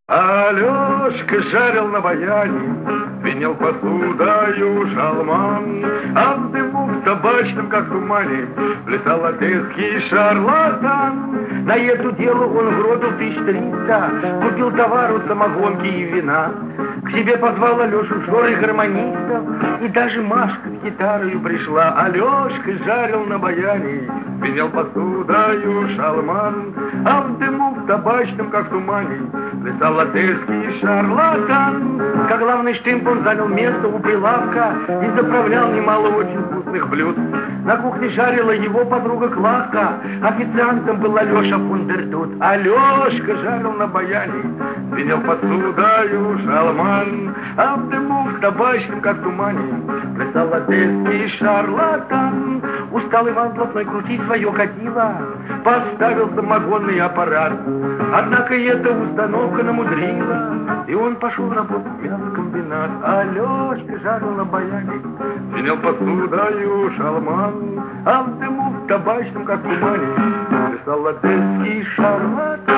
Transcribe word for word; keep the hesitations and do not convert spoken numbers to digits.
Алешка жарил на баяне, звенел посудою шалман, а в дыму в табачном, как в тумане, плясал одесский шарлатан. На это дело он гродил тысяч триста, купил товару, самогонки и вина. К себе позвал Алешу Жорой гармонистов, и даже Машка с гитарою пришла. Алешка жарил на баяне, звенел посудою шалман, а в дыму в табачном, как в тумане, плясал одесский шарлатан. Как главный штымп он занял место у прилавка и заправлял немало очень вкусных блюд. На кухне жарила его подруга Клавка, официантом был Алеша Фундертут. Алешка жарил на баяне, звенел посудою шалман, а в дыму в табачном, как в тумане, плясал одесский шарлатан. Устал Иван Блатной крутить свое катило, поставил самогонный аппарат. Однако и эта установка намудрила, и он пошел работать в мясокомбинат. Алешка жарил на баяне, звенел посудою шалман, а в дыму в табачном, как в тумане, плясал одесский шарлатан.